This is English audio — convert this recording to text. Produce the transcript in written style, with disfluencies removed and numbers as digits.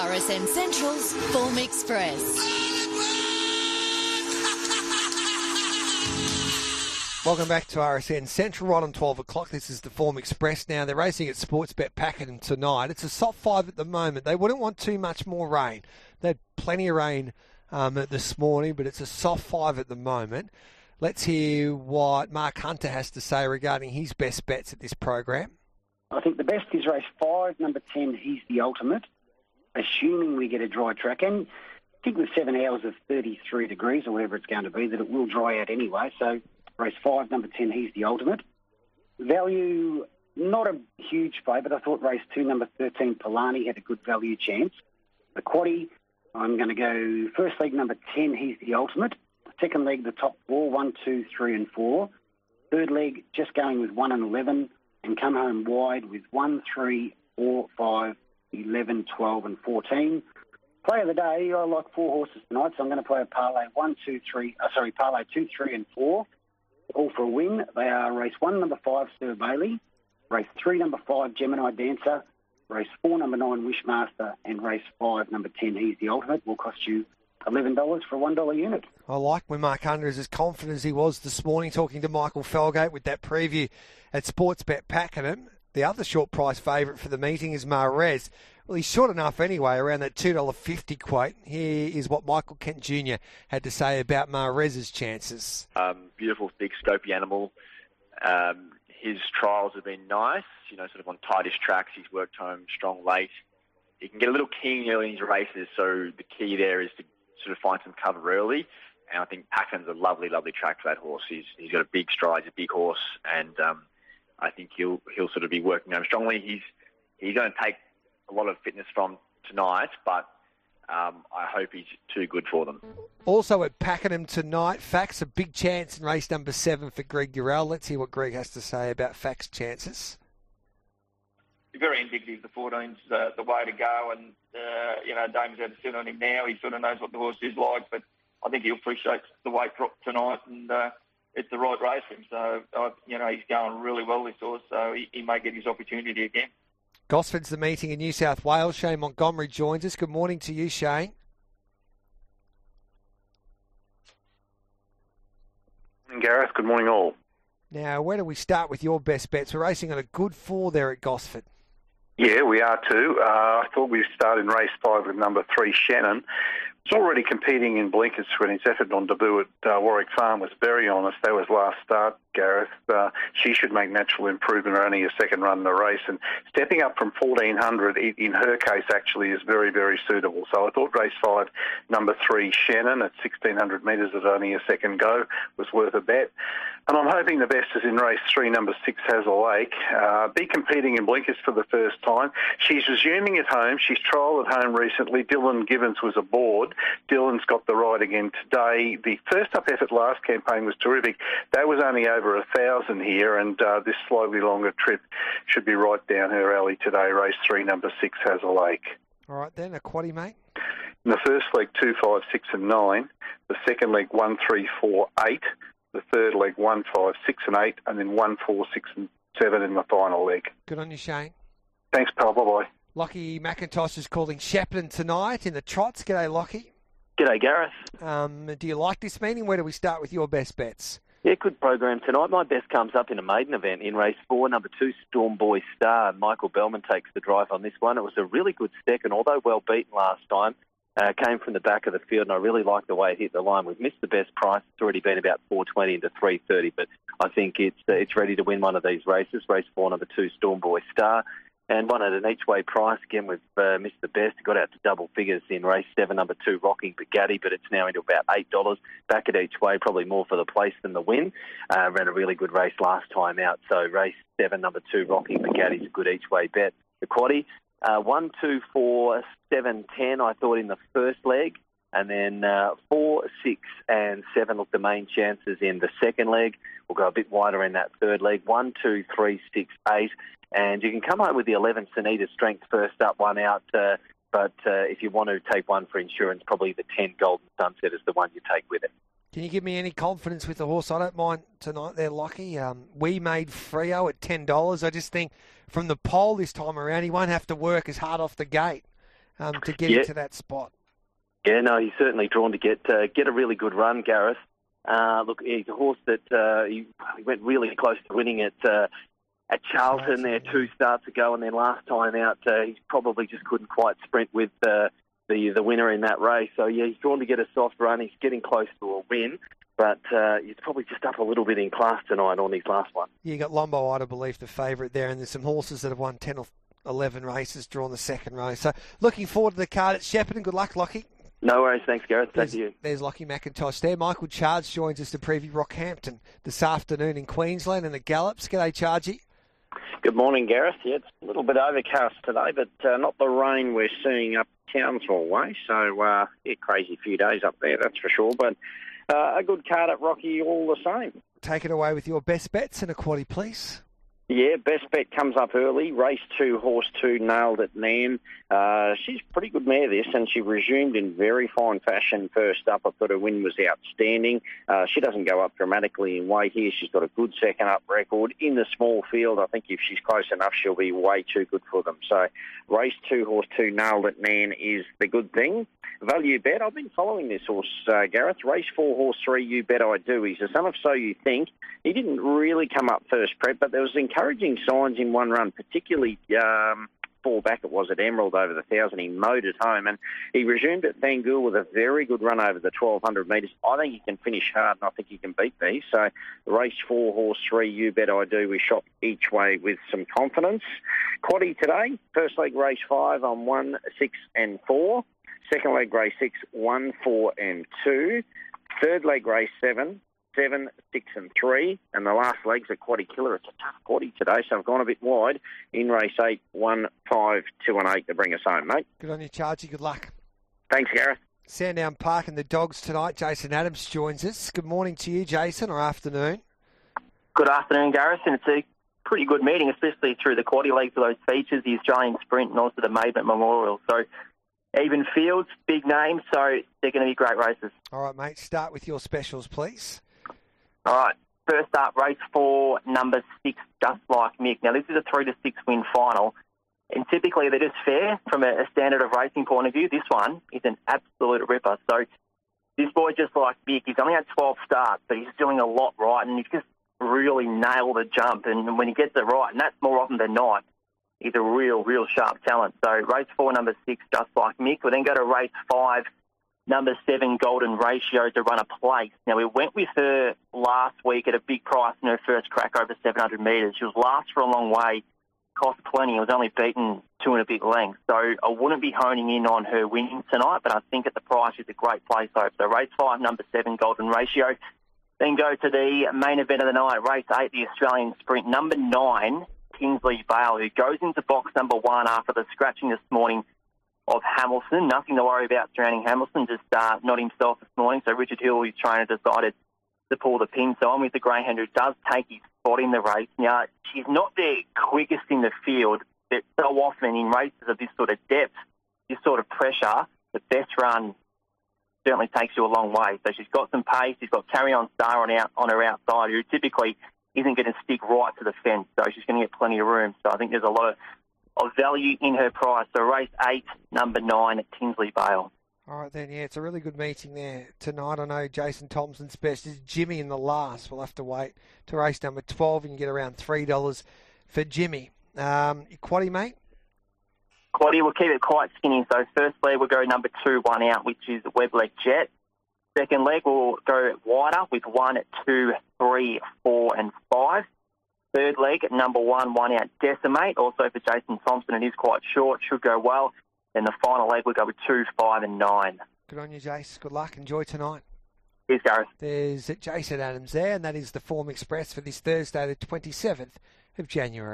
RSN Central's Form Express. Welcome back to RSN Central, right on 12 o'clock. This is the Form Express now. They're racing at Sportsbet Pakenham tonight. It's a soft 5 at the moment. They wouldn't want too much more rain. They had plenty of rain this morning, but it's a soft 5 at the moment. Let's hear what Mark Hunter has to say regarding his best bets at this program. I think the best is race 5, number 10, He's the Ultimate, assuming we get a dry track. And I think with 7 hours of 33 degrees or whatever it's going to be, that it will dry out anyway. So race 5, number 10, He's the Ultimate. Value, not a huge favourite. I thought race 2, number 13, Polani, had a good value chance. The quaddie, I'm going to go first leg, number 10, He's the Ultimate. Second leg, the top 4, 1, 2, 3 and 4. Third leg, just going with 1 and 11 and come home wide with 1, 3, 4, 5, 11, 12 and 14. Play of the day, I like 4 horses tonight, so I'm going to play a parlay parlay 2, 3 and 4. All for a win. They are race 1, number 5, Sir Bailey, race 3, number 5, Gemini Dancer, race 4, number 9, Wishmaster, and race 5, number 10, He's the Ultimate, will cost you $11 for a $1 unit. I like when Mark Hunter is as confident as he was this morning talking to Michael Felgate with that preview at Sportsbet Pakenham. The other short price favourite for the meeting is Mahrez. Well, he's short enough anyway, around that $2.50 quote. Here is what Michael Kent Jr. had to say about Mahrez's chances. Beautiful, big, scopy animal. His trials have been nice, sort of on tightish tracks. He's worked home strong late. He can get a little keen early in his races, so the key there is to sort of find some cover early. And I think Pakenham's a lovely, lovely track for that horse. He's got a big stride, he's a big horse, and I think he'll sort of be working home strongly. He's going to take a lot of fitness from tonight, but I hope he's too good for them. Also at Pakenham tonight, Fax, a big chance in race number 7 for Greg Durrell. Let's hear what Greg has to say about Fax chances. Very indicative. The 14's the way to go, and Dame's had to sit on him now. He sort of knows what the horse is like, but I think he'll appreciate the weight drop tonight, and it's the right race for him. So he's going really well, this horse, so he may get his opportunity again. Gosford's the meeting in New South Wales. Shane Montgomery joins us. Good morning to you, Shane. Good morning, Gareth. Good morning, all. Now, where do we start with your best bets? We're racing on a good 4 there at Gosford. Yeah, we are too. I thought we'd start in race 5 with number 3, Shannon. It's already competing in blinkers when his effort on debut at Warwick Farm was very honest. That was last start, Gareth. She should make natural improvement only a second run in the race. And stepping up from 1,400, in her case, actually is very, very suitable. So I thought race 5, number 3, Shannon, at 1,600 metres at only a second go, was worth a bet. And I'm hoping the best is in race 3, number 6, Hazel Lake. Be competing in blinkers for the first time. She's resuming at home. She's trialled at home recently. Dylan Gibbons was aboard. Dylan's got the ride again today. The first up effort last campaign was terrific. That was only over 1,000 here, and this slightly longer trip should be right down her alley today. Race 3, number 6, Hazel Lake. All right then, a quaddie, mate. In the first leg, 2, 5, 6 and 9. The second leg, 1, 3, 4, 8. The third leg, 1, 5, 6 and 8. And then 1, 4, 6 and 7 in the final leg. Good on you, Shane. Thanks, pal. Bye-bye. Lockie McIntosh is calling Shepparton tonight in the trots. G'day, Lockie. G'day, Gareth. Do you like this meeting? Where do we start with your best bets? Yeah, good program tonight. My best comes up in a maiden event in race 4, number 2, Storm Boy Star. Michael Bellman takes the drive on this one. It was a really good second, although well beaten last time. Came from the back of the field, and I really like the way it hit the line. We've missed the best price. It's already been about $4.20 into $3.30, but I think it's ready to win one of these races. Race 4, number 2, Storm Boy Star. And one at an each-way price. Again, we've missed the best. Got out to double figures in race 7, number 2, Rocking Bugatti, but it's now into about $8. Back at each way, probably more for the place than the win. Ran a really good race last time out. So race 7, number 2, Rocking Bugatti is a good each-way bet. The quaddie, 1, 2, 4, 7, 10, I thought in the first leg. And then 4, 6 and 7 look the main chances in the second leg. We'll go a bit wider in that third leg. 1, 2, 3, 6, 8. And you can come home with the 11 Sunita Strength first up, one out. But if you want to take one for insurance, probably the 10 Golden Sunset is the one you take with it. Can you give me any confidence with the horse? I don't mind tonight there, Lockie. We made Freo at $10. I just think from the pole this time around, he won't have to work as hard off the gate. to get into that spot. Yeah, no, he's certainly drawn to get a really good run, Gareth. Look, he's a horse that he went really close to winning at Charlton there 2 starts ago, and then last time out he probably just couldn't quite sprint with the winner in that race. So yeah, he's drawn to get a soft run. He's getting close to a win, but he's probably just up a little bit in class tonight on his last one. Yeah, you got Lombo, I believe, the favourite there, and there's some horses that have won 10 or 11 races, drawn the second race. So looking forward to the card at Shepparton. Good luck, Lockie. No worries, thanks, Gareth. Thank you. There's Lockie McIntosh there. Michael Charge joins us to preview Rockhampton this afternoon in Queensland and the Gallops. G'day, Chargy. Good morning, Gareth. Yeah, it's a little bit overcast today, but not the rain we're seeing up Townsville way. So, crazy few days up there, that's for sure. But a good card at Rocky all the same. Take it away with your best bets and a quaddie, please. Yeah, best bet comes up early. Race 2, horse 2, Nailed It Nan. She's a pretty good mare, this, and she resumed in very fine fashion first up. I thought her win was outstanding. She doesn't go up dramatically in weight here. She's got a good second up record. In the small field, I think if she's close enough, she'll be way too good for them. So race 2, horse 2, Nailed It Nan is the good thing. Value bet, I've been following this horse, Gareth. Race 4, horse 3, You Bet I Do. He's the son of So You Think. He didn't really come up first prep, but there was encouraging signs in one run, particularly 4 back it was at Emerald over the 1,000. He mowed it home, and he resumed at Fangool with a very good run over the 1,200 metres. I think he can finish hard, and I think he can beat these. So race 4, horse 3, You Bet I Do. We shop each way with some confidence. Quaddie today, first leg race 5 on 1, 6 and 4. Second leg race 6, 1, 4 and 2. Third leg race 7, 7, 6 and 3. And the last leg's a quaddie killer. It's a tough quaddie today, so I've gone a bit wide in race 8, 1, 5, 2 and 8 to bring us home, mate. Good on you, Chargy. Good luck. Thanks, Gareth. Sandown Park and the Dogs tonight. Jason Adams joins us. Good morning to you, Jason, or afternoon? Good afternoon, Gareth, and it's a pretty good meeting, especially through the quaddie league for those features, the Australian Sprint and also the Maidment Memorial. So even fields, big names, so they're going to be great races. All right, mate, start with your specials, please. All right, first up, race 4, number 6, Just Like Mick. Now, this is a 3 to 6 win final, and typically they're just fair from a standard of racing point of view. This one is an absolute ripper. So this boy, Just Like Mick, he's only had 12 starts, but he's doing a lot right, and he's just really nailed the jump, and when he gets it right, and that's more often than not, he's a real sharp talent. So race 4, number 6, Just Like Mick. We'll then go to race 5, number 7, Golden Ratio to run a place. Now, we went with her last week at a big price in her first crack over 700 metres. She was last for a long way, cost plenty. It was only beaten 2 and a bit lengths. So I wouldn't be honing in on her winning tonight, but I think at the price she's a great place hope. So race 5, number 7, Golden Ratio. Then go to the main event of the night, race 8, the Australian Sprint, number 9, Kingsley Vale, who goes into box number 1 after the scratching this morning of Hamilton. Nothing to worry about surrounding Hamilton, just not himself this morning. So Richard Hill, his trainer, decided to pull the pin. So I'm with the greyhound who does take his spot in the race. Now, she's not the quickest in the field, but so often in races of this sort of depth, this sort of pressure, the best run certainly takes you a long way. So she's got some pace. She's got Carry On Star on her outside, who typically isn't going to stick right to the fence. So she's going to get plenty of room. So I think there's a lot of value in her price. So race 8, number 9 at Kingsley Vale. All right, then, yeah, it's a really good meeting there tonight. I know Jason Thompson's best is Jimmy in the last. We'll have to wait to race number 12 and get around $3 for Jimmy. Quaddie, mate? Quaddie, we'll keep it quite skinny. So first leg, we'll go number 2, 1 out, which is Webleg Jet. Second leg, we'll go wider with 1, 2, 3, 4 and 5. Third leg, number 1, 1 out, Decimate. Also for Jason Thompson, it is quite short, should go well. And the final leg, we'll go with 2, 5 and 9. Good on you, Jace. Good luck. Enjoy tonight. Cheers, Gareth. There's Jason Adams there, and that is the Form Express for this Thursday, the 27th of January.